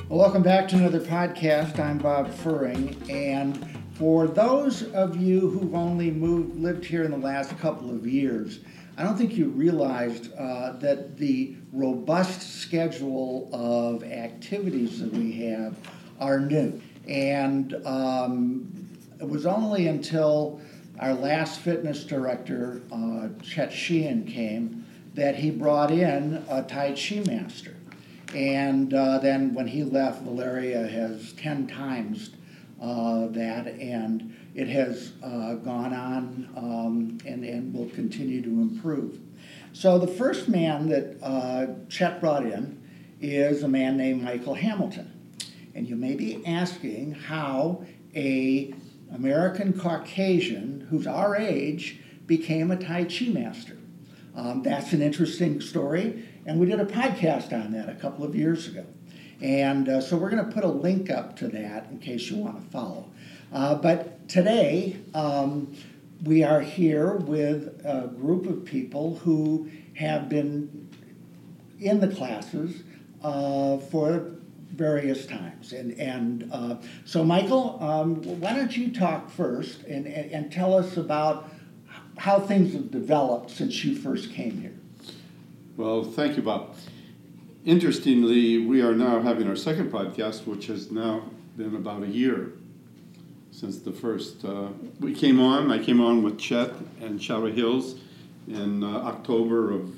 Well, welcome back to another podcast. I'm Bob Furing, and for those of you who've only lived here in the last couple of years, I don't think you realized that the robust schedule of activities that we have are new. And it was only until our last fitness director, Chet Sheehan, came that he brought in a Tai Chi master. And then when he left, Valeria has 10 times that, and it has gone on and will continue to improve. So the first man that Chet brought in is a man named Michael Hamilton. And you may be asking how a American Caucasian who's our age became a Tai Chi master. That's an interesting story, and we did a podcast on that a couple of years ago. And so we're going to put a link up to that in case you want to follow. But today, we are here with a group of people who have been in the classes for various times. And so, Michael, why don't you talk first and tell us about how things have developed since you first came here. Well, thank you, Bob. Interestingly, we are now having our second podcast, which has now been about a year since the first. I came on with Chet and Shadow Hills in October of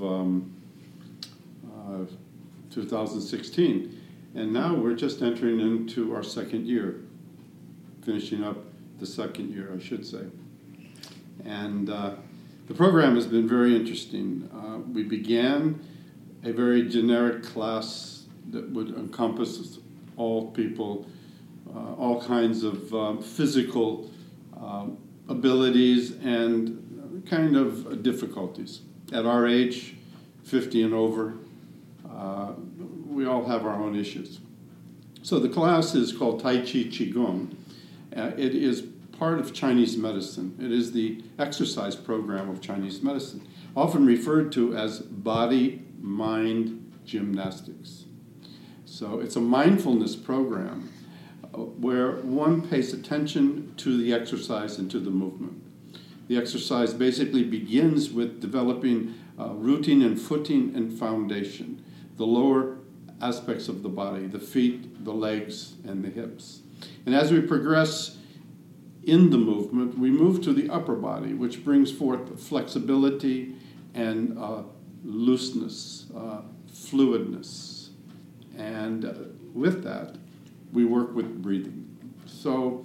2016. And now we're just entering into our second year, finishing up the second year, I should say. And the program has been very interesting. We began a very generic class that would encompass all people, all kinds of physical abilities and kind of difficulties. At our age, 50 and over, we all have our own issues. So the class is called Tai Chi Qigong. It is part of Chinese medicine. It is the exercise program of Chinese medicine, often referred to as body-mind gymnastics. So it's a mindfulness program where one pays attention to the exercise and to the movement. The exercise basically begins with developing rooting and footing and foundation, the lower aspects of the body, the feet, the legs, and the hips. And as we progress in the movement, we move to the upper body, which brings forth flexibility and looseness, fluidness. And with that, we work with breathing. So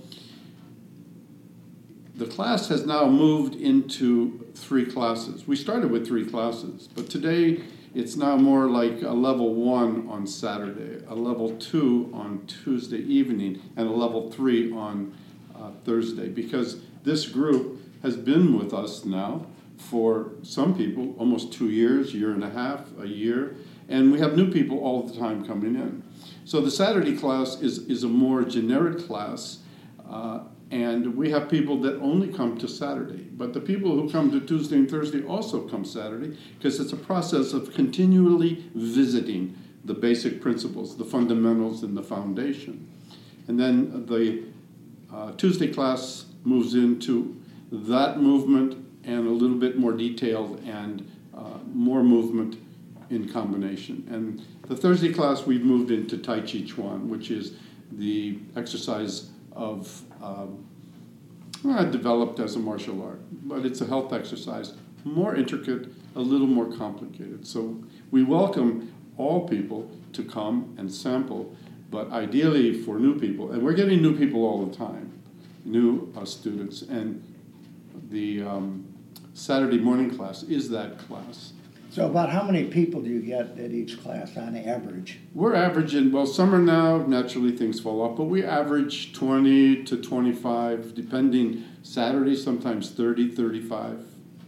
the class has now moved into 3 classes. We started with 3 classes, but today it's now more like a level 1 on Saturday, a level 2 on Tuesday evening, and a level 3 on Thursday, because this group has been with us now for some people almost 2 years, year and a half, a year, and we have new people all the time coming in. So the Saturday class is a more generic class, and we have people that only come to Saturday. But the people who come to Tuesday and Thursday also come Saturday, because it's a process of continually visiting the basic principles, the fundamentals, and the foundation. And then the Tuesday class moves into that movement and a little bit more detailed and more movement in combination. And the Thursday class, we've moved into Tai Chi Chuan, which is the exercise of developed as a martial art, but it's a health exercise, more intricate, a little more complicated. So we welcome all people to come and sample, but ideally for new people, and we're getting new people all the time, new students, and the Saturday morning class is that class. So about how many people do you get at each class on average? We're averaging, well, summer now, naturally things fall off, but we average 20 to 25, depending, Saturday, sometimes 30, 35.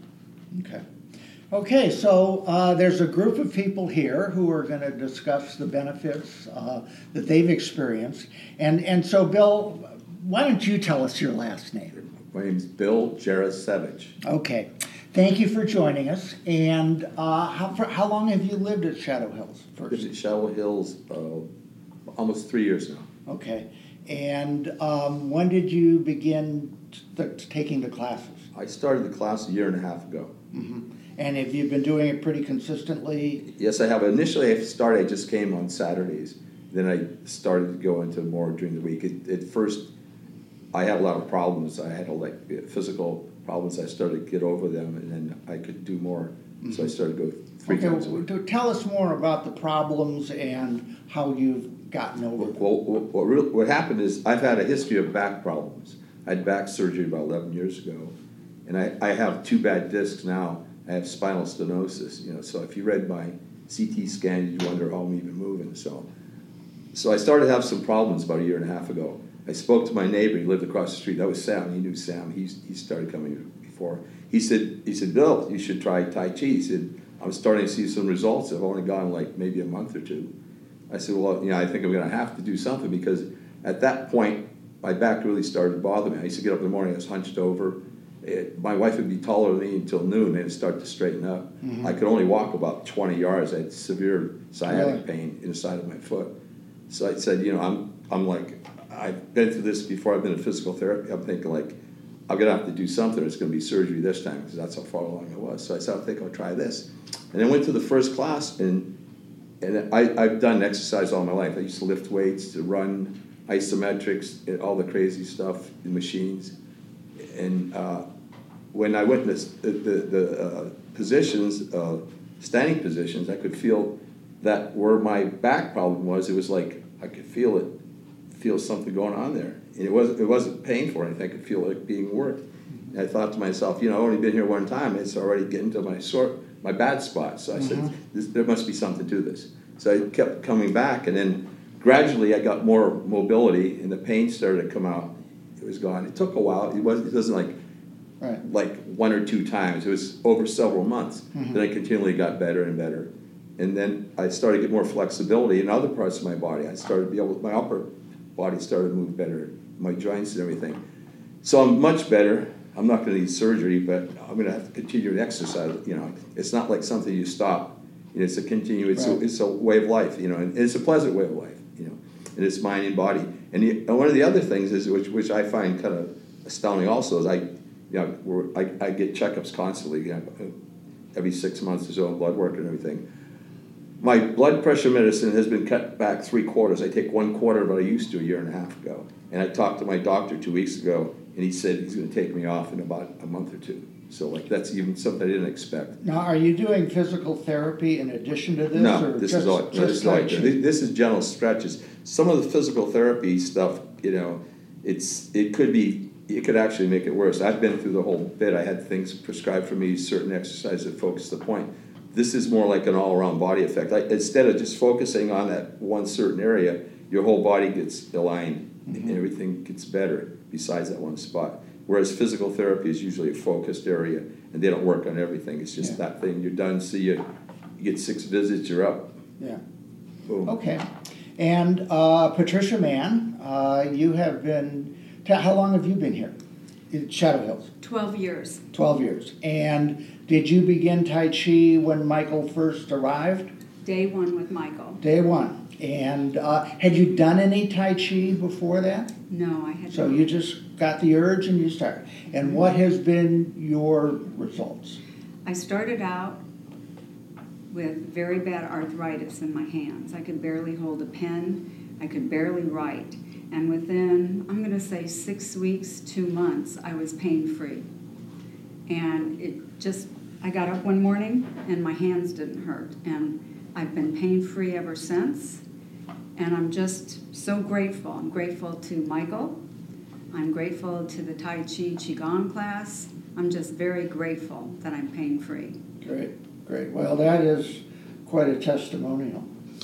Okay, so there's a group of people here who are going to discuss the benefits that they've experienced. And so, Bill, why don't you tell us your last name? My name's Bill Jarosevich. Okay. Thank you for joining us. And how long have you lived at Shadow Hills first? Lived at Shadow Hills almost 3 years now. Okay. And when did you begin taking the classes? I started the class a year and a half ago. Mm-hmm. And have you been doing it pretty consistently? Yes, I have. Initially, I just came on Saturdays. Then I started to go into more during the week. At first, I had a lot of problems. I had physical problems. I started to get over them, and then I could do more. Mm-hmm. So I started to go 3 times a week. Tell us more about the problems and how you've gotten over them. Well, what happened is I've had a history of back problems. I had back surgery about 11 years ago, and I have 2 bad discs now. I have spinal stenosis, so if you read my CT scan, you'd wonder how I'm even moving. So I started to have some problems about a year and a half ago. I spoke to my neighbor. He lived across the street. That was Sam. He knew Sam. He started coming before. He said, Bill, you should try Tai Chi. He said, I'm starting to see some results. I've only gone maybe a month or 2. I said, well, I think I'm going to have to do something, because at that point, my back really started to bother me. I used to get up in the morning, I was hunched over. My wife would be taller than me until noon, and it'd start to straighten up. Mm-hmm. I could only walk about 20 yards. I had severe sciatic pain inside of my foot. So I said, I've been through this before. I've been in physical therapy. I'm thinking, I'm going to have to do something. It's going to be surgery this time, because that's how far along I was. So I said, I think I'll try this. And I went to the first class, and I've done exercise all my life. I used to lift weights, to run, isometrics, all the crazy stuff, the machines. And when I went to the positions, standing positions, I could feel that where my back problem was, it was like I could feel something going on there. And it wasn't painful or anything. I could feel it being worked. And I thought to myself, I've only been here one time. It's already getting to my bad spot. So I said, there must be something to this. So I kept coming back, and then gradually I got more mobility, and the pain started to come out. It was gone. It took a while. It wasn't like 1 or 2 times. It was over several months. Mm-hmm. Then I continually got better and better. And then I started to get more flexibility in other parts of my body. I started to be able, my upper body started to move better, my joints and everything. So I'm much better. I'm not going to need surgery, but I'm going to have to continue to exercise. It's not like something you stop. It's a continue. It's a way of life. And it's a pleasant way of life. And it's mind and body. And one of the other things is, which I find kind of astounding also, is I get checkups constantly. Every 6 months or so, blood work and everything. My blood pressure medicine has been cut back 3/4. I take 1/4 of what I used to a year and a half ago. And I talked to my doctor 2 weeks ago, and he said he's going to take me off in about a month or 2. So that's even something I didn't expect. Now, are you doing physical therapy in addition to this? No, this is all I do. This is gentle stretches. Some of the physical therapy stuff, it could actually make it worse. I've been through the whole bit. I had things prescribed for me, certain exercises that focus the point. This is more like an all-around body effect. Instead of just focusing on that one certain area, your whole body gets aligned, and everything gets better besides that one spot. Whereas physical therapy is usually a focused area, and they don't work on everything. It's just that thing. You're done. See you get 6 visits. You're up. Yeah. Boom. Okay. And Patricia Mann, you have been. How long have you been here in Shadow Hills? 12 years. 12 years. And did you begin Tai Chi when Michael first arrived? Day 1 with Michael. Day 1. And had you done any Tai Chi before that? No, I had So not. you just got the urge and you started. And what has been your results? I started out with very bad arthritis in my hands. I could barely hold a pen. I could barely write. And within, I'm going to say 6 weeks, 2 months, I was pain-free. And I got up one morning and my hands didn't hurt. And I've been pain-free ever since. And I'm just so grateful. I'm grateful to Michael. I'm grateful to the Tai Chi Qigong class. I'm just very grateful that I'm pain-free. Great. Well, that is quite a testimonial.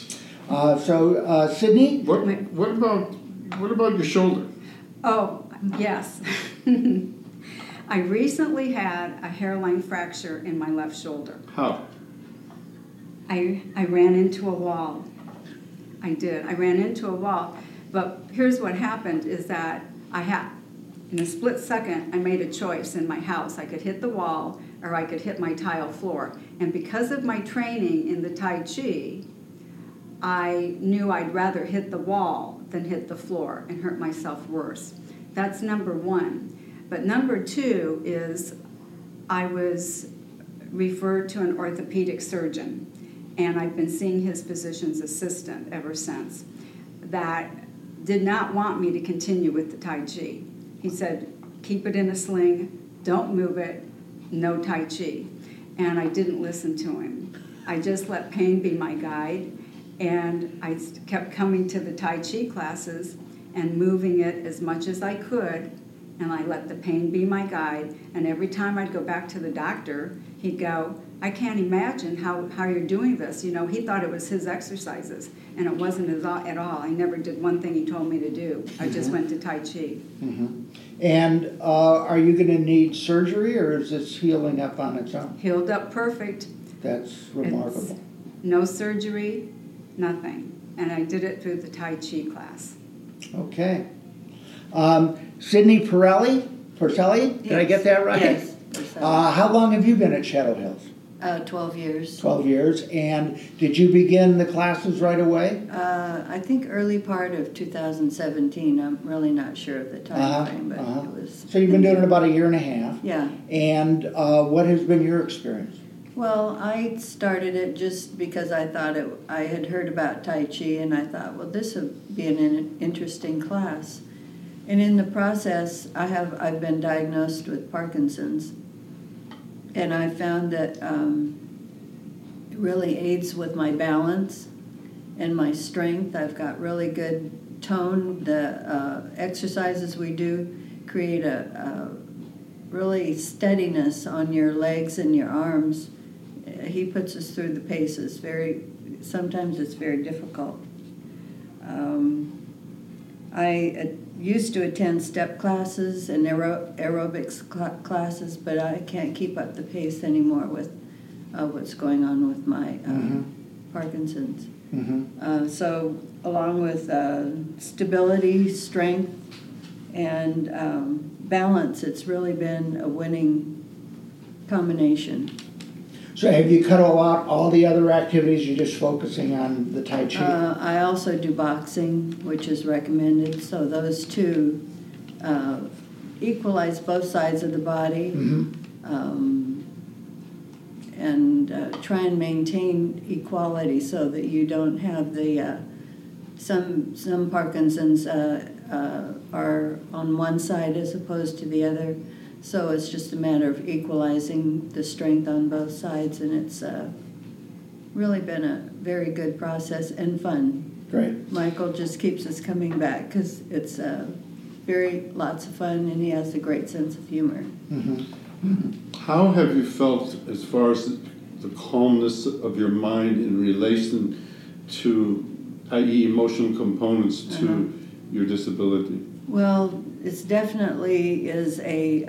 So, Sydney? What about your shoulder? Oh, yes. I recently had a hairline fracture in my left shoulder. How? I ran into a wall. I did. I ran into a wall. But here's what happened is that in a split second, I made a choice in my house. I could hit the wall or I could hit my tile floor. And because of my training in the Tai Chi, I knew I'd rather hit the wall than hit the floor and hurt myself worse. That's number one. But number two is I was referred to an orthopedic surgeon, and I've been seeing his physician's assistant ever since, that did not want me to continue with the Tai Chi. He said, keep it in a sling, don't move it, no Tai Chi. And I didn't listen to him. I just let pain be my guide, and I kept coming to the Tai Chi classes and moving it as much as I could, and I let the pain be my guide. And every time I'd go back to the doctor, he'd go, I can't imagine how you're doing this. You know, he thought it was his exercises, and it wasn't at all. I never did one thing he told me to do. I just went to Tai Chi. Mm-hmm. And are you going to need surgery, or is this healing up on its own? Healed up perfect. That's remarkable. It's no surgery, nothing. And I did it through the Tai Chi class. Okay. Sydney Porcelli, did I get that right? Yes. How long have you been at Shadow Hills? 12 years. 12 years. And did you begin the classes right away? I think early part of 2017. I'm really not sure of the time frame, but it was. So you've been doing it about a year and a half. Yeah. And what has been your experience? Well, I started it just because I thought I had heard about Tai Chi, and I thought, well, this would be an interesting class. And in the process, I've been diagnosed with Parkinson's, and I found that it really aids with my balance and my strength. I've got really good tone. The exercises we do create a really steadiness on your legs and your arms. He puts us through the paces. Sometimes it's very difficult. I used to attend step classes and aerobics classes, but I can't keep up the pace anymore with what's going on with my Parkinson's. Mm-hmm. So along with stability, strength, and balance, it's really been a winning combination. So have you cut out all the other activities? You're just focusing on the Tai Chi? I also do boxing, which is recommended. So those two equalize both sides of the body, and try and maintain equality so that you don't have the some Parkinson's are on one side as opposed to the other. So it's just a matter of equalizing the strength on both sides, and it's really been a very good process and fun. Great. Michael just keeps us coming back because it's lots of fun, and he has a great sense of humor. Mm-hmm. Mm-hmm. How have you felt as far as the calmness of your mind in relation to, i.e., emotional components to your disability? Well, it's definitely is a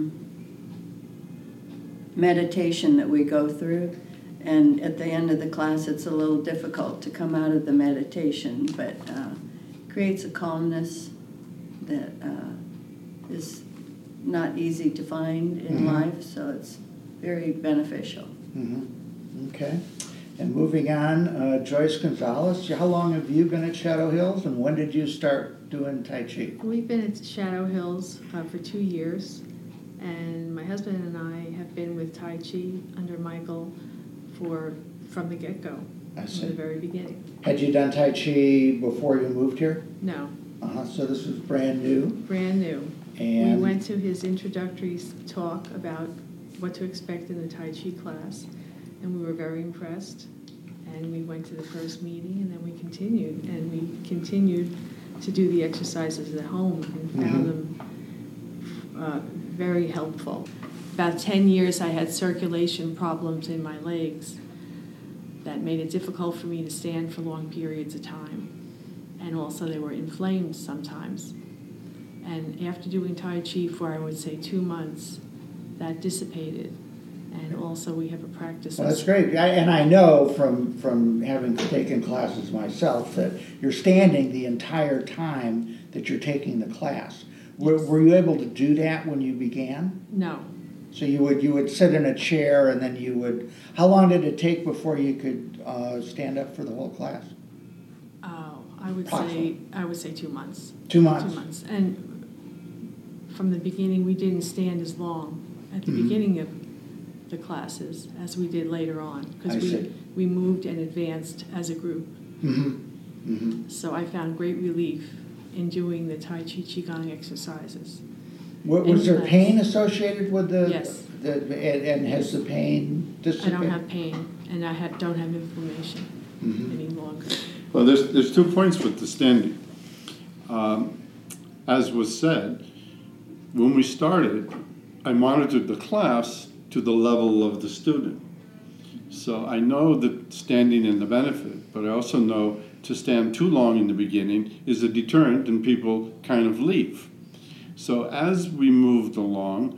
meditation that we go through, and at the end of the class it's a little difficult to come out of the meditation, but creates a calmness that is not easy to find in life, so it's very beneficial. Mm-hmm. Okay. And moving on, Joyce Gonzalez, how long have you been at Shadow Hills, and when did you start doing Tai Chi? We've been at Shadow Hills for 2 years, and my husband and I have been with Tai Chi under Michael from the get-go, I see. from the very beginning. Had you done Tai Chi before you moved here? No, So this is brand new. brand new. And We went to his introductory talk about what to expect in the Tai Chi class, and we were very impressed. And we went to the first meeting, and then we continued to do the exercises at home and found them very helpful. About 10 years I had circulation problems in my legs that made it difficult for me to stand for long periods of time. And also they were inflamed sometimes. And after doing Tai Chi for, I would say, 2 months, that dissipated. And also we have a practice. well, that's great. And I know from having taken classes myself that you're standing the entire time that you're taking the class. Were you able to do that when you began? No. So you would sit in a chair, and then you would. How long did it take before you could stand up for the whole class? I would say 2 months. 2 months. 2 months. And from the beginning, we didn't stand as long at the beginning of the classes as we did later on, because we moved and advanced as a group. So I found great relief in doing the Tai Chi Qigong exercises. Was there pain associated with the? Yes. And has the pain dissipated? I don't have pain, and I don't have inflammation any longer. Well, there's 2 points with the standing. As was said, when we started, I monitored the class to the level of the student. So I know that standing and the benefit, but I also know to stand too long in the beginning is a deterrent and people kind of leave. So as we moved along,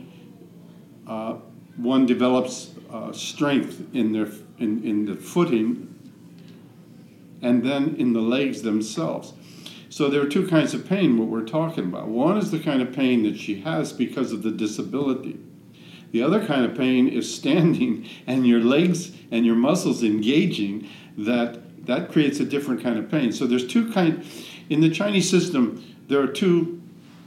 one develops strength in the footing and then in the legs themselves. So there are 2 kinds of pain, what we're talking about. One is the kind of pain that she has because of the disability. The other kind of pain is standing and your legs and your muscles engaging, that creates a different kind of pain. So there's 2 kinds. In the Chinese system, there are 2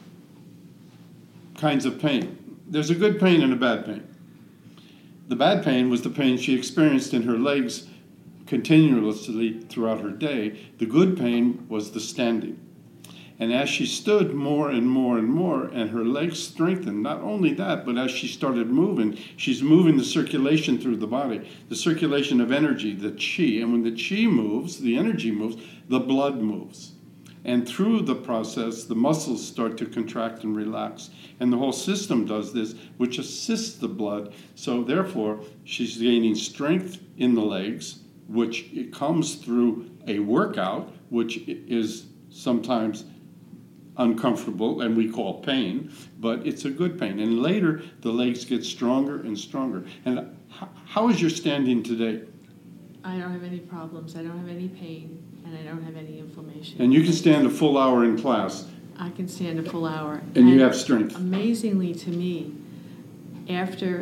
kinds of pain. There's a good pain and a bad pain. The bad pain was the pain she experienced in her legs continuously throughout her day. The good pain was the standing. And as she stood more and more and more, and her legs strengthened, not only that, but as she started moving, she's moving the circulation through the body, the circulation of energy, the qi. And when the qi moves, the energy moves, the blood moves. And through the process, the muscles start to contract and relax. And the whole system does this, which assists the blood. So therefore, she's gaining strength in the legs, which it comes through a workout, which is sometimes uncomfortable and we call pain, but it's a good pain. And later, the legs get stronger and stronger. And how is your standing today? I don't have any problems. I don't have any pain, and I don't have any inflammation. And you can stand a full hour in class. I can stand a full hour. And you have strength. Amazingly to me, after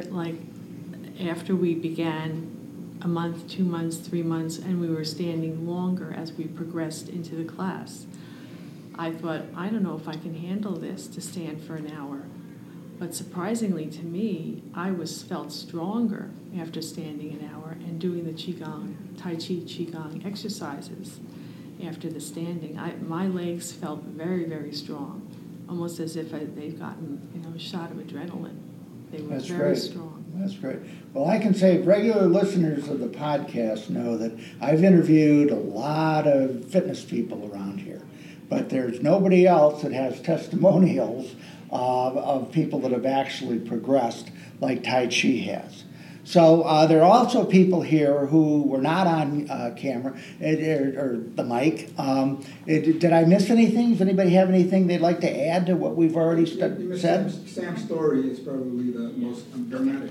we began a month, 2 months, 3 months, and we were standing longer as we progressed into the class, I thought, I don't know if I can handle this to stand for an hour. But surprisingly to me, I felt stronger after standing an hour and doing the Qigong, Tai Chi Qigong exercises after the standing. My legs felt very, very strong, almost as if they'd gotten a shot of adrenaline. They were very strong. That's great. Well, I can say regular listeners of the podcast know that I've interviewed a lot of fitness people around here, but there's nobody else that has testimonials of people that have actually progressed like Tai Chi has. So there are also people here who were not on camera or the mic. Did I miss anything? Does anybody have anything they'd like to add to what we've already said? Sam's story is probably the most dramatic.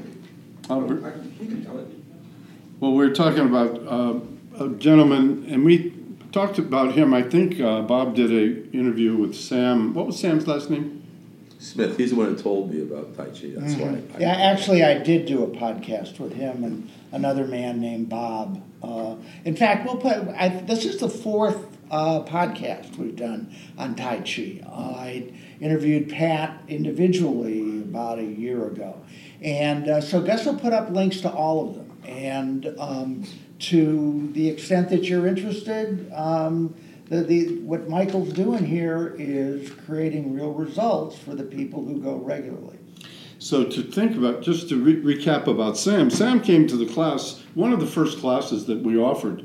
He can tell it. Well, we're talking about a gentleman, and we talked about him. I think Bob did an interview with Sam. What was Sam's last name? Smith. He's the one who told me about Tai Chi. That's why. Yeah, actually, I did do a podcast with him and another man named Bob. In fact, this is the 4th podcast we've done on Tai Chi. I interviewed Pat individually about a year ago. And so Gus will put up links to all of them. And to the extent that you're interested, what Michael's doing here is creating real results for the people who go regularly. So to think about, just to recap about Sam. Sam came to the class, one of the first classes that we offered,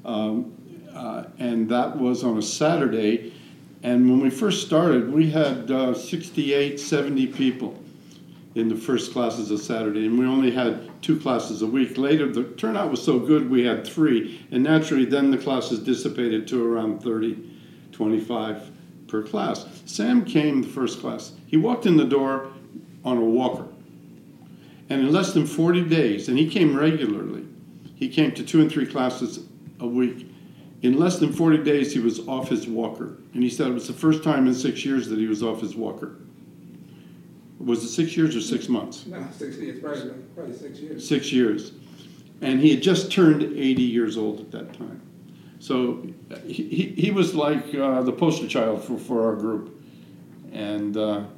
and that was on a Saturday. And when we first started, we had 68, 70 people in the first classes of Saturday, and we only had 2 classes a week. Later, the turnout was so good, we had 3, and naturally then the classes dissipated to around 30, 25 per class. Sam came the first class. He walked in the door on a walker, and in less than 40 days, and he came regularly, he came to 2 and 3 classes a week. In less than 40 days, he was off his walker, and he said it was the first time in 6 years that he was off his walker. Was it 6 years or 6 months? No, 6 years. Probably 6 years. 6 years. And he had just turned 80 years old at that time. So he was like the poster child for our group. And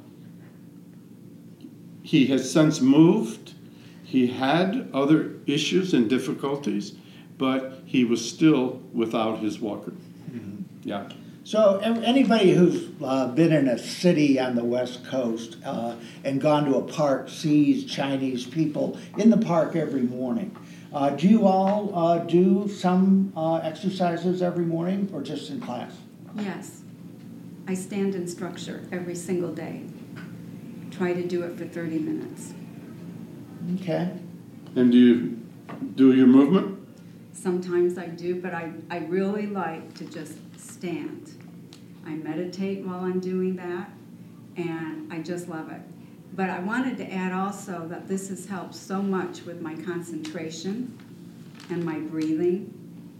he has since moved. He had other issues and difficulties, but he was still without his walker. Mm-hmm. Yeah. So anybody who's been in a city on the West Coast and gone to a park sees Chinese people in the park every morning. Do you all do some exercises every morning or just in class? Yes. I stand in structure every single day. Try to do it for 30 minutes. Okay. And do you do your movement? Sometimes I do, but I really like to just stand. I meditate while I'm doing that, and I just love it. But I wanted to add also that this has helped so much with my concentration and my breathing,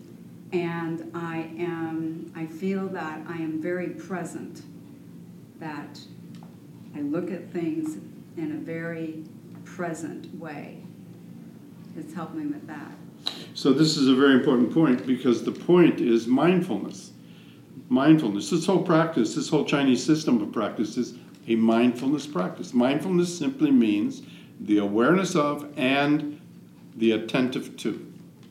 and I feel that I am very present, that I look at things in a very present way. It's helped me with that. So this is a very important point, because the point is mindfulness. Mindfulness. This whole practice, this whole Chinese system of practice is a mindfulness practice. Mindfulness simply means the awareness of and the attentive to.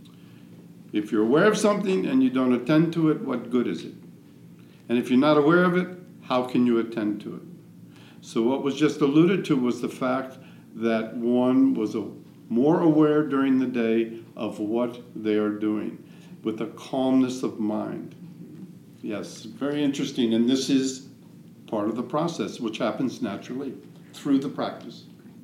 If you're aware of something and you don't attend to it, what good is it? And if you're not aware of it, how can you attend to it? So what was just alluded to was the fact that one was more aware during the day of what they are doing, with a calmness of mind. Yes, very interesting. And this is part of the process, which happens naturally through the practice.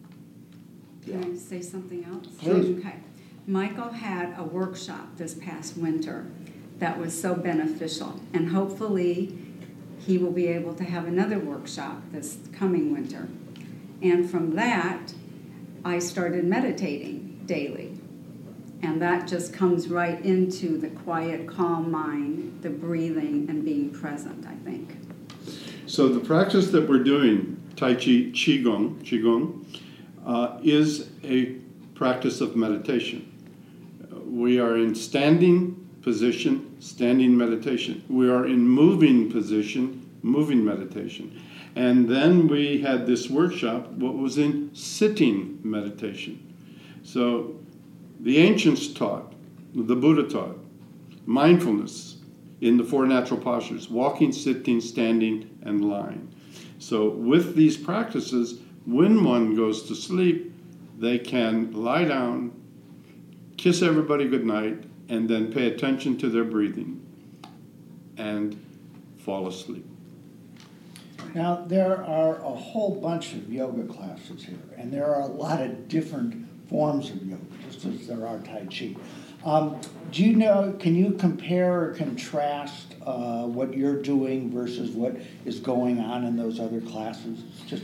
Can I say something else? Please. Okay. Michael had a workshop this past winter that was so beneficial, and hopefully he will be able to have another workshop this coming winter. And from that, I started meditating daily. And that just comes right into the quiet, calm mind, the breathing, and being present, I think. So the practice that we're doing, Tai Chi, Qigong, is a practice of meditation. We are in standing position, standing meditation. We are in moving position, moving meditation. And then we had this workshop, what was in sitting meditation. So the ancients taught, the Buddha taught, mindfulness in the four natural postures: walking, sitting, standing, and lying. So with these practices, when one goes to sleep, they can lie down, kiss everybody goodnight, and then pay attention to their breathing and fall asleep. Now, there are a whole bunch of yoga classes here, and there are a lot of different forms of yoga, just as there are Tai Chi. Do you know, can you compare or contrast what you're doing versus what is going on in those other classes? Just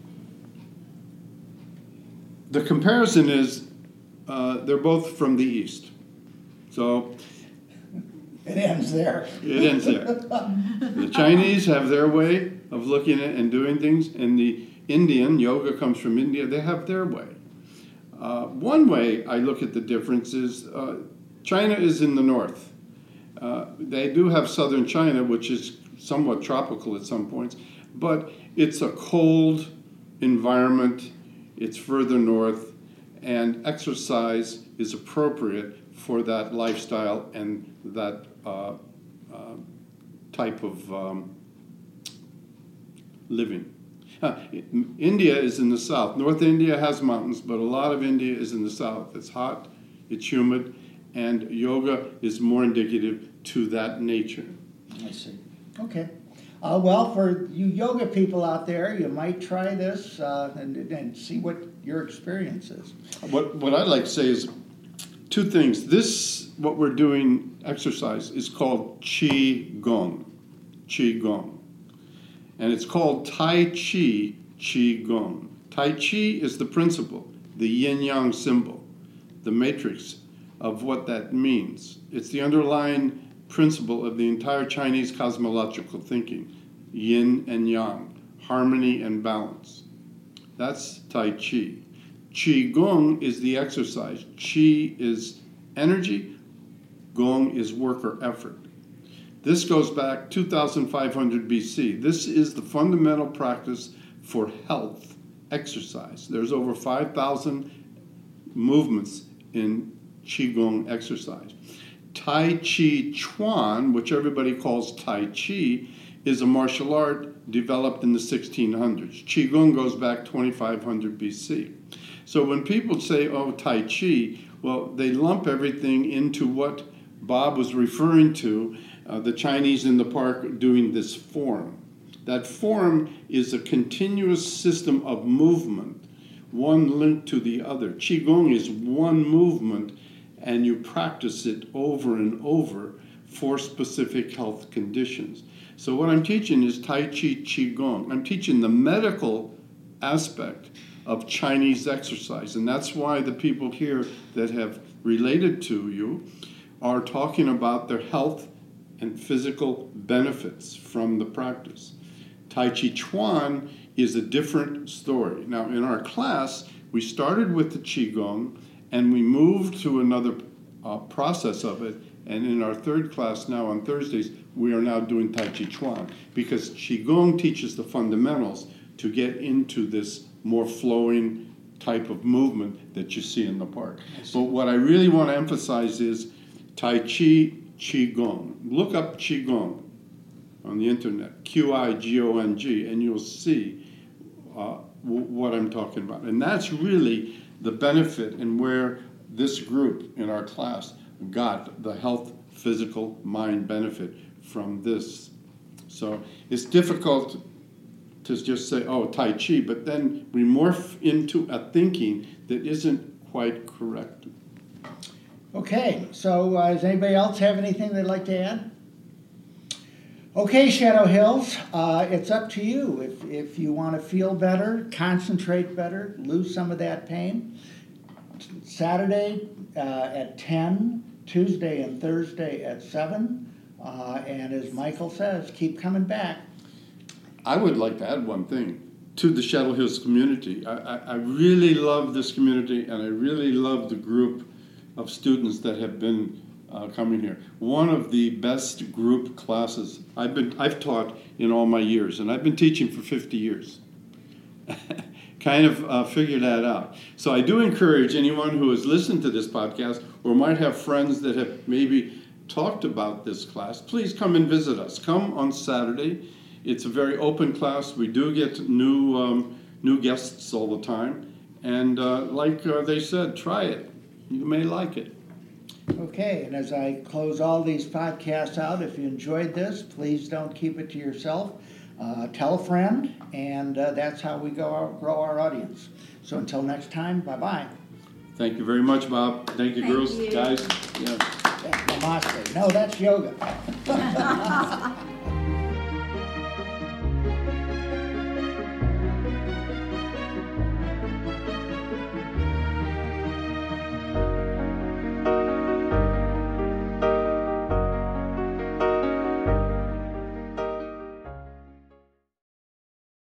the comparison is they're both from the East. So it ends there. It ends there. The Chinese have their way of looking at and doing things, and the Indian, yoga comes from India, they have their way. One way I look at the difference is China is in the north. They do have southern China, which is somewhat tropical at some points, but it's a cold environment, it's further north, and exercise is appropriate for that lifestyle and that type of living. India is in the south. North India has mountains, but a lot of India is in the south. It's hot, it's humid, and yoga is more indicative to that nature. I see. Okay. Well, for you yoga people out there, you might try this and see what your experience is. What I'd like to say is two things. This, what we're doing, exercise, is called Qigong. Qigong. And it's called Tai Chi Qigong. Tai Chi is the principle, the yin-yang symbol, the matrix of what that means. It's the underlying principle of the entire Chinese cosmological thinking, yin and yang, harmony and balance. That's Tai Chi. Qigong is the exercise. Qi is energy, Gong is work or effort. This goes back 2,500 BC. This is the fundamental practice for health, exercise. There's over 5,000 movements in Qigong exercise. Tai Chi Chuan, which everybody calls Tai Chi, is a martial art developed in the 1600s. Qigong goes back 2,500 BC. So when people say, oh, Tai Chi, well, they lump everything into what Bob was referring to, the Chinese in the park doing this form. That form is a continuous system of movement, one linked to the other. Qigong is one movement, and you practice it over and over for specific health conditions. So what I'm teaching is Tai Chi Qigong. I'm teaching the medical aspect of Chinese exercise, and that's why the people here that have related to you are talking about their health and physical benefits from the practice. Tai Chi Chuan is a different story. Now, in our class, we started with the Qigong, and we moved to another process of it, and in our third class now on Thursdays, we are now doing Tai Chi Chuan, because Qigong teaches the fundamentals to get into this more flowing type of movement that you see in the park. But what I really want to emphasize is Tai Chi Qigong. Look up Qigong on the internet, Qigong, and you'll see what I'm talking about. And that's really the benefit and where this group in our class got the health, physical, mind benefit from this. So it's difficult to just say, oh, Tai Chi, but then we morph into a thinking that isn't quite correct. Okay, so does anybody else have anything they'd like to add? Okay, Shadow Hills, it's up to you. If you want to feel better, concentrate better, lose some of that pain, Saturday at 10, Tuesday and Thursday at 7, and as Michael says, keep coming back. I would like to add one thing to the Shadow Hills community. I really love this community, and I really love the group of students that have been coming here. One of the best group classes I've taught in all my years, and I've been teaching for 50 years. Kind of figure that out. So I do encourage anyone who has listened to this podcast or might have friends that have maybe talked about this class, please come and visit us. Come on Saturday. It's a very open class. We do get new guests all the time. And like they said, try it. You may like it. Okay, and as I close all these podcasts out, if you enjoyed this, please don't keep it to yourself. Tell a friend, and that's how we grow our audience. So until next time, bye-bye. Thank you very much, Bob. Thank you, girls, guys. Yeah. Namaste. No, that's yoga.